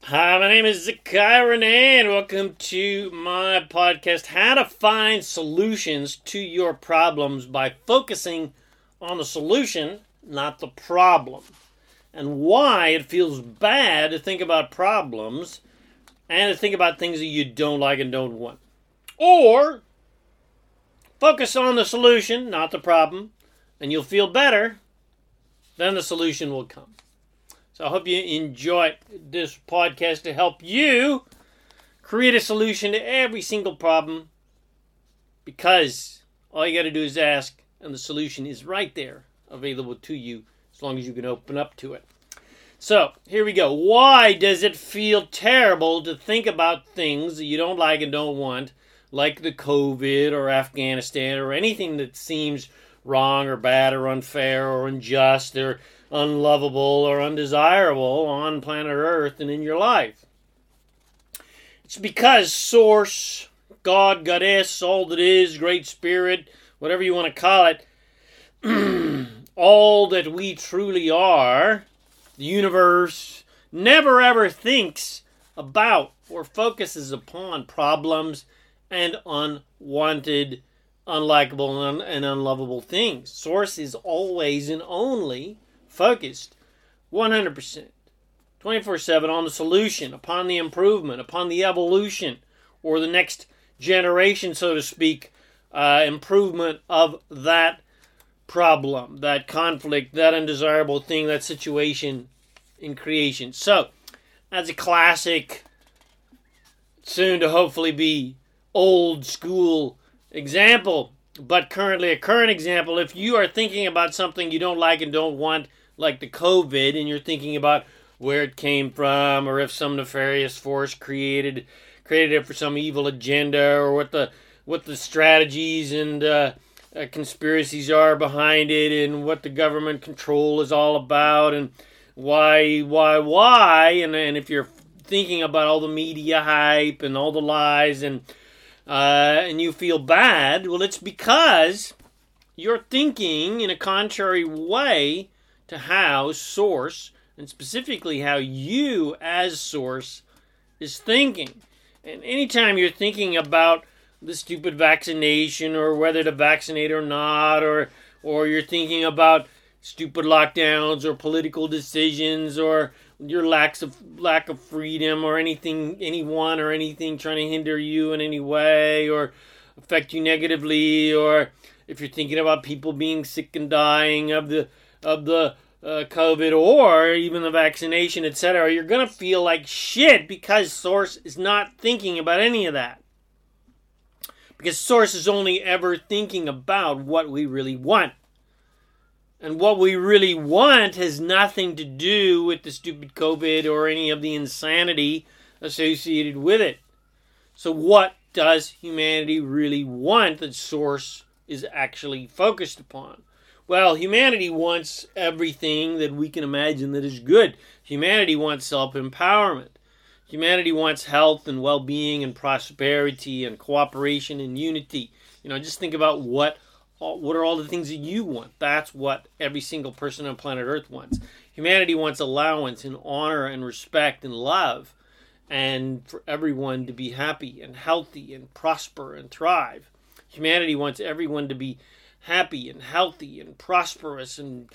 Hi, my name is Zekiah Renee, and welcome to my podcast, How to Find Solutions to Your Problems by Focusing on the Solution, not the problem, and why it feels bad to think about problems and to think about things that you don't like and don't want. Or focus on the solution, not the problem, and you'll feel better, then the solution will come. So I hope you enjoy this podcast to help you create a solution to every single problem, because all you got to do is ask and the solution is right there available to you as long as you can open up to it. So here we go. Why does it feel terrible to think about things that you don't like and don't want, like the COVID or Afghanistan or anything that seems wrong or bad or unfair or unjust or unlovable or undesirable on planet Earth and in your life? It's because Source, God, Goddess, all that is, Great Spirit, whatever you want to call it, all that we truly are, the universe, never ever thinks about or focuses upon problems and unwanted, unlikable, and unlovable things. Source is always and only focused 100%, 24/7 on the solution, upon the improvement, upon the evolution, or the next generation, so to speak, improvement of that problem, that conflict, that undesirable thing, that situation in creation. So, as a classic, soon to hopefully be old school example, but currently a current example, if you are thinking about something you don't like and don't want, like the COVID, and you're thinking about where it came from, or if some nefarious force created it for some evil agenda, or what the strategies and conspiracies are behind it, and what the government control is all about, and why, and if you're thinking about all the media hype and all the lies, and you feel bad, well, it's because you're thinking in a contrary way to how Source, and specifically how you as Source, is thinking. And anytime you're thinking about the stupid vaccination, or whether to vaccinate or not, or you're thinking about stupid lockdowns or political decisions, or your lack of freedom, or anyone or anything trying to hinder you in any way or affect you negatively, or if you're thinking about people being sick and dying of the COVID, or even the vaccination, etc., you're going to feel like shit because Source is not thinking about any of that. Because Source is only ever thinking about what we really want. And what we really want has nothing to do with the stupid COVID or any of the insanity associated with it. So what does humanity really want that Source is actually focused upon? Well, humanity wants everything that we can imagine that is good. Humanity wants self-empowerment. Humanity wants health and well-being and prosperity and cooperation and unity. Just think about what are all the things that you want. That's what every single person on planet Earth wants. Humanity wants allowance and honor and respect and love, and for everyone to be happy and healthy and prosper and thrive. Humanity wants everyone to be happy and healthy and prosperous and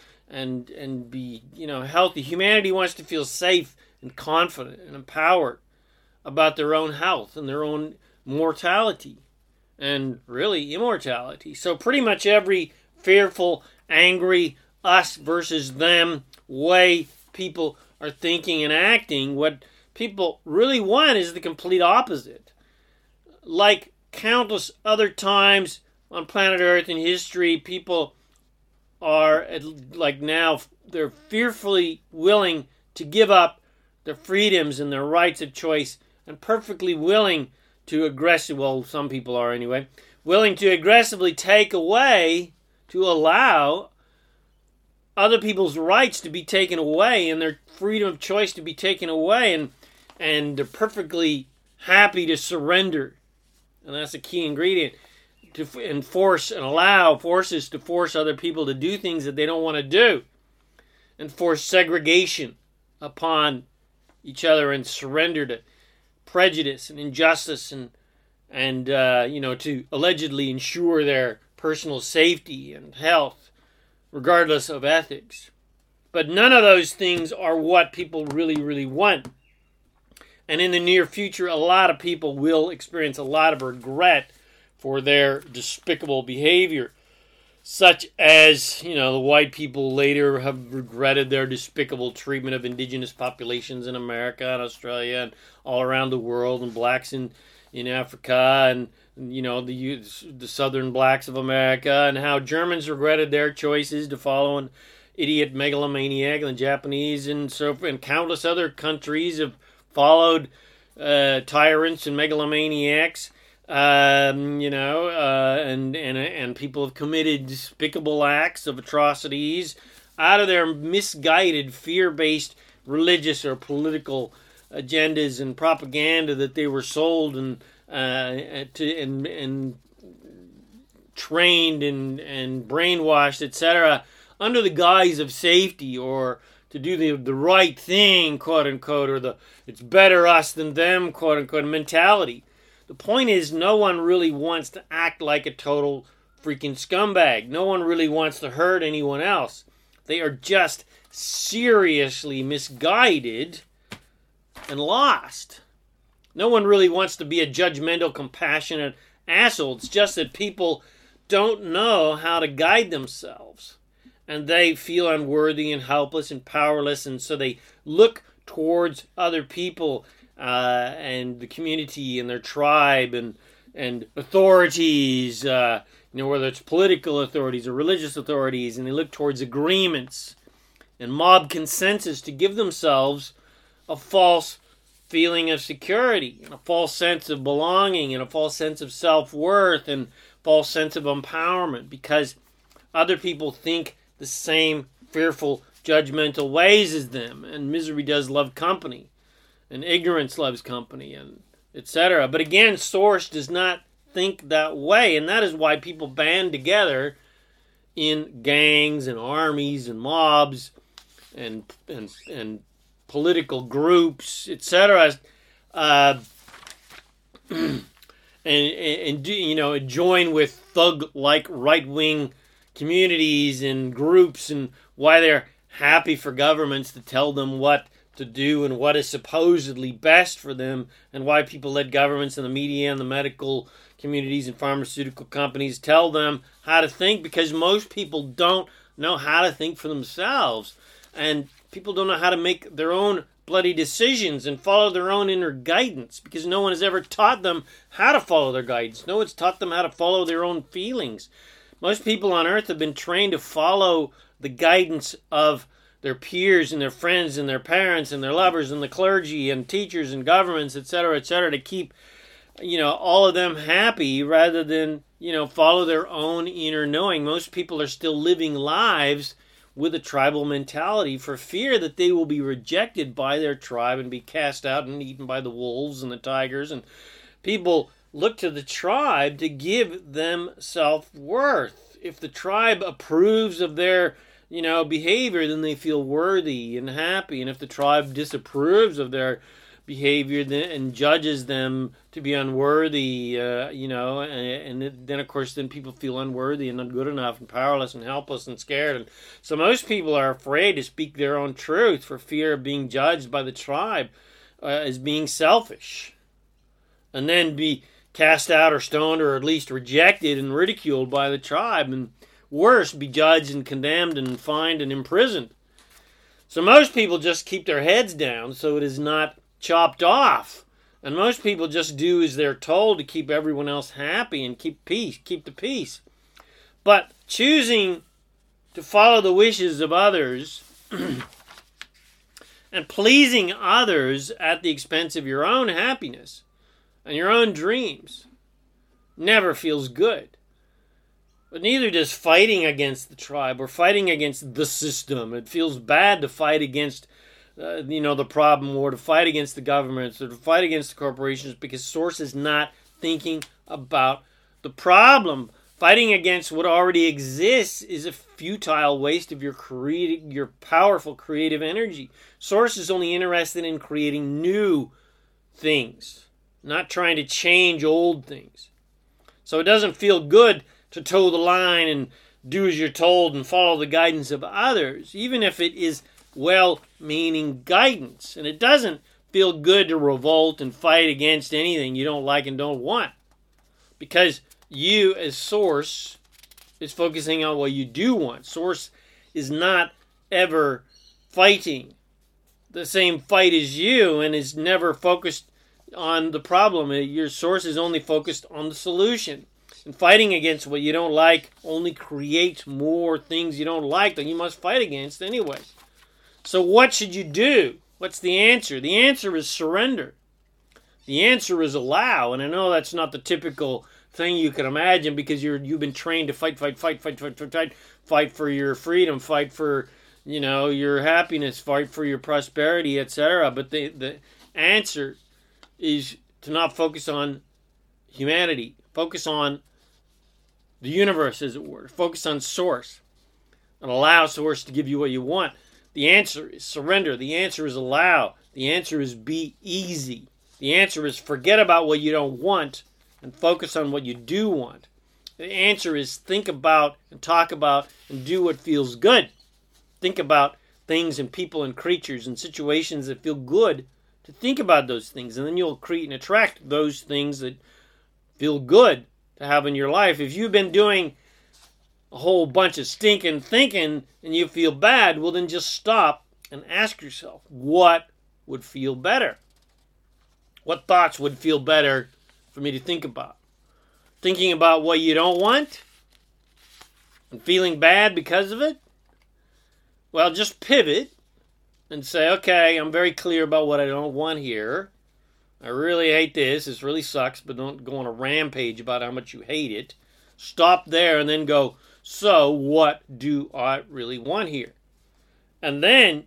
be healthy. Humanity wants to feel safe and confident and empowered about their own health and their own mortality and really immortality. So pretty much every fearful, angry, us versus them way people are thinking and acting, what people really want is the complete opposite. Like countless other times on planet Earth in history, people are, like now, they're fearfully willing to give up their freedoms and their rights of choice, and perfectly willing to some people are anyway, willing to aggressively take away, to allow other people's rights to be taken away and their freedom of choice to be taken away, and they're perfectly happy to surrender. And that's a key ingredient. To enforce and allow forces to force other people to do things that they don't want to do, and force segregation upon each other and surrender to prejudice and injustice and to allegedly ensure their personal safety and health, regardless of ethics. But none of those things are what people really, really want. And in the near future, a lot of people will experience a lot of regret for their despicable behavior, such as, the white people later have regretted their despicable treatment of indigenous populations in America and Australia and all around the world, and blacks in Africa, and the southern blacks of America, and how Germans regretted their choices to follow an idiot megalomaniac, and the Japanese and countless other countries have followed tyrants and megalomaniacs, and people have committed despicable acts of atrocities out of their misguided, fear-based religious or political agendas and propaganda that they were sold and trained and brainwashed, etc., under the guise of safety or to do the right thing, quote unquote, or it's better us than them, quote unquote, mentality. The point is, no one really wants to act like a total freaking scumbag. No one really wants to hurt anyone else. They are just seriously misguided and lost. No one really wants to be a judgmental, compassionate asshole. It's just that people don't know how to guide themselves. And they feel unworthy and helpless and powerless, and so they look towards other people and the community and their tribe and authorities, whether it's political authorities or religious authorities, and they look towards agreements and mob consensus to give themselves a false feeling of security and a false sense of belonging and a false sense of self-worth and false sense of empowerment, because other people think the same fearful, judgmental ways as them, and misery does love company, and ignorance loves company, and etc. But again, Soros does not think that way, and that is why people band together in gangs and armies and mobs and political groups, etc. And join with thug-like right-wing communities and groups, and why they're happy for governments to tell them what to do and what is supposedly best for them, and why people let governments and the media and the medical communities and pharmaceutical companies tell them how to think, because most people don't know how to think for themselves, and people don't know how to make their own bloody decisions and follow their own inner guidance, because no one has ever taught them how to follow their guidance. No one's taught them how to follow their own feelings. Most people on earth have been trained to follow the guidance of their peers and their friends and their parents and their lovers and the clergy and teachers and governments, etc., to keep, all of them happy rather than, follow their own inner knowing. Most people are still living lives with a tribal mentality for fear that they will be rejected by their tribe and be cast out and eaten by the wolves and the tigers. And people look to the tribe to give them self-worth. If the tribe approves of their, behavior, then they feel worthy and happy. And if the tribe disapproves of their behavior and judges them to be unworthy, and then of course then people feel unworthy and not good enough and powerless and helpless and scared. And so most people are afraid to speak their own truth for fear of being judged by the tribe as being selfish, and then be cast out or stoned or at least rejected and ridiculed by the tribe, and worse, be judged and condemned and fined and imprisoned. So most people just keep their heads down so it is not chopped off. And most people just do as they're told to keep everyone else happy and keep the peace. But choosing to follow the wishes of others and pleasing others at the expense of your own happiness and your own dreams never feels good. But neither does fighting against the tribe or fighting against the system. It feels bad to fight against the problem, or to fight against the governments, or to fight against the corporations, because Soros is not thinking about the problem. Fighting against what already exists is a futile waste of your powerful creative energy. Source is only interested in creating new things, not trying to change old things. So it doesn't feel good to toe the line and do as you're told and follow the guidance of others, even if it is well-meaning guidance. And it doesn't feel good to revolt and fight against anything you don't like and don't want, because you, as Source, is focusing on what you do want. Source is not ever fighting the same fight as you and is never focused on the problem. Your Source is only focused on the solution. And fighting against what you don't like only creates more things you don't like that you must fight against anyway. So what should you do? What's the answer? The answer is surrender. The answer is allow. And I know that's not the typical thing you can imagine, because you've been trained to fight for your freedom, fight for your happiness, fight for your prosperity, etc. But the answer is to not focus on humanity. Focus on the universe, as it were. Focus on Source and allow Source to give you what you want. The answer is surrender. The answer is allow. The answer is be easy. The answer is forget about what you don't want and focus on what you do want. The answer is think about and talk about and do what feels good. Think about things and people and creatures and situations that feel good, to think about those things, and then you'll create and attract those things that feel good to have in your life. If you've been doing a whole bunch of stinking thinking and you feel bad, well, then just stop and ask yourself, what would feel better? What thoughts would feel better for me to think about? Thinking about what you don't want and feeling bad because of it? Well, just pivot and say, okay, I'm very clear about what I don't want here. I really hate this. This really sucks, but don't go on a rampage about how much you hate it. Stop there and then go, so what do I really want here? And then,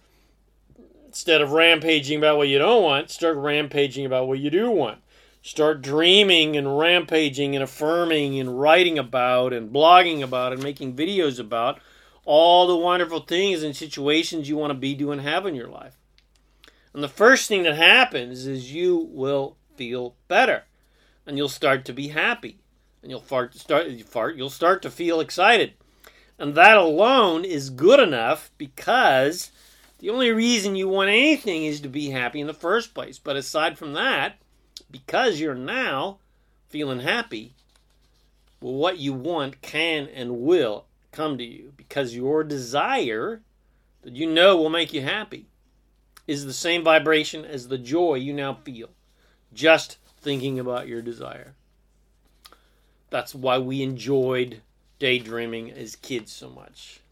instead of rampaging about what you don't want, start rampaging about what you do want. Start dreaming and rampaging and affirming and writing about and blogging about and making videos about all the wonderful things and situations you want to be, do, and have in your life. And the first thing that happens is you will feel better. And you'll start to be happy. And you'll start to feel excited. And that alone is good enough, because the only reason you want anything is to be happy in the first place. But aside from that, because you're now feeling happy, well, what you want can and will come to you, because your desire that you know will make you happy is the same vibration as the joy you now feel just thinking about your desire. That's why we enjoyed daydreaming as kids so much.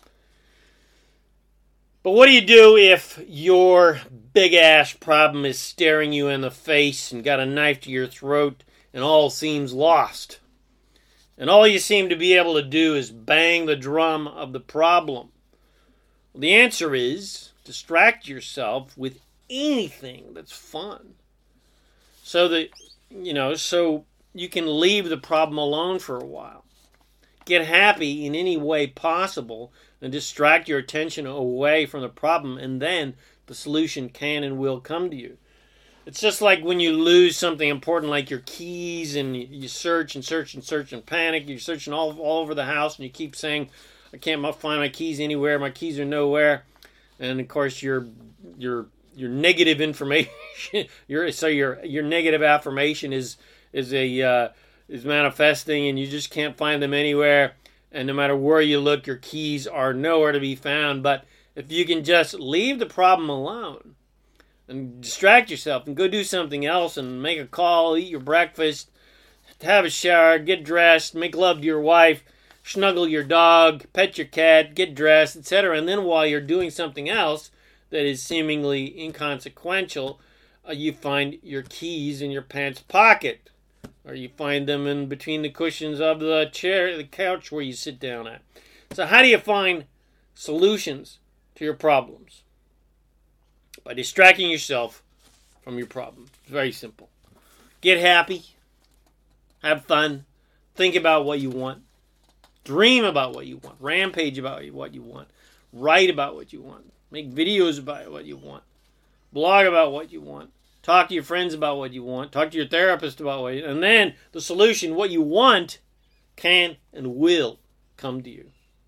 But what do you do if your big-ass problem is staring you in the face and got a knife to your throat and all seems lost? And all you seem to be able to do is bang the drum of the problem. Well, the answer is distract yourself with anything that's fun. So that, so you can leave the problem alone for a while. Get happy in any way possible and distract your attention away from the problem, and then the solution can and will come to you. It's just like when you lose something important like your keys, and you search and search and search and panic. You're searching all over the house and you keep saying, I can't find my keys anywhere. My keys are nowhere. And of course your negative information, your negative affirmation is manifesting, and you just can't find them anywhere. And no matter where you look, your keys are nowhere to be found. But if you can just leave the problem alone and distract yourself and go do something else and make a call, eat your breakfast, have a shower, get dressed, make love to your wife, snuggle your dog, pet your cat, get dressed, etc. And then while you're doing something else that is seemingly inconsequential, you find your keys in your pants pocket. Or you find them in between the cushions of the couch where you sit down at. So how do you find solutions to your problems? By distracting yourself from your problem. It's very simple. Get happy. Have fun. Think about what you want. Dream about what you want. Rampage about what you want. Write about what you want. Make videos about what you want. Blog about what you want. Talk to your friends about what you want. Talk to your therapist about what you want. And then the solution, what you want, can and will come to you.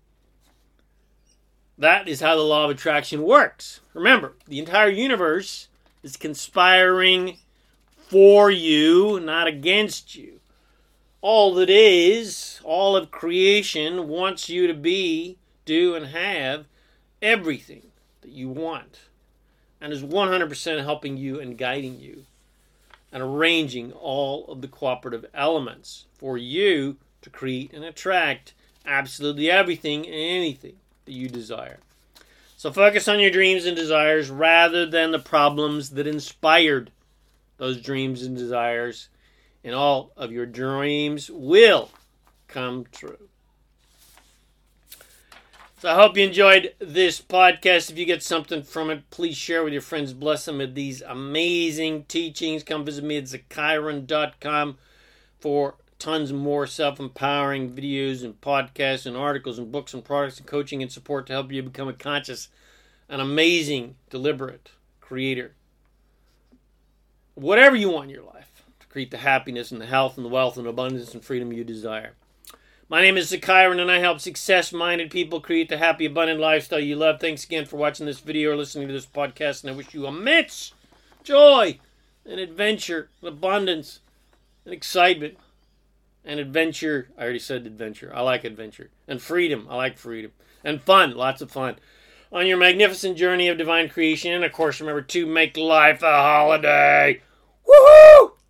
That is how the law of attraction works. Remember, the entire universe is conspiring for you, not against you. All that is, all of creation wants you to be, do, and have everything that you want. And is 100% helping you and guiding you. And arranging all of the cooperative elements for you to create and attract absolutely everything and anything that you desire. So focus on your dreams and desires rather than the problems that inspired those dreams and desires, and all of your dreams will come true. So I hope you enjoyed this podcast. If you get something from it, please share with your friends. Bless them with these amazing teachings. Come visit me at zakairan.com for tons more self-empowering videos and podcasts and articles and books and products and coaching and support to help you become a conscious and amazing, deliberate creator. Whatever you want in your life to create the happiness and the health and the wealth and abundance and freedom you desire. My name is Zakairan, and I help success-minded people create the happy, abundant lifestyle you love. Thanks again for watching this video or listening to this podcast, and I wish you immense joy and adventure and abundance and excitement and adventure. I already said adventure. I like adventure. And freedom. I like freedom. And fun. Lots of fun. On your magnificent journey of divine creation. And, of course, remember to make life a holiday. Woohoo!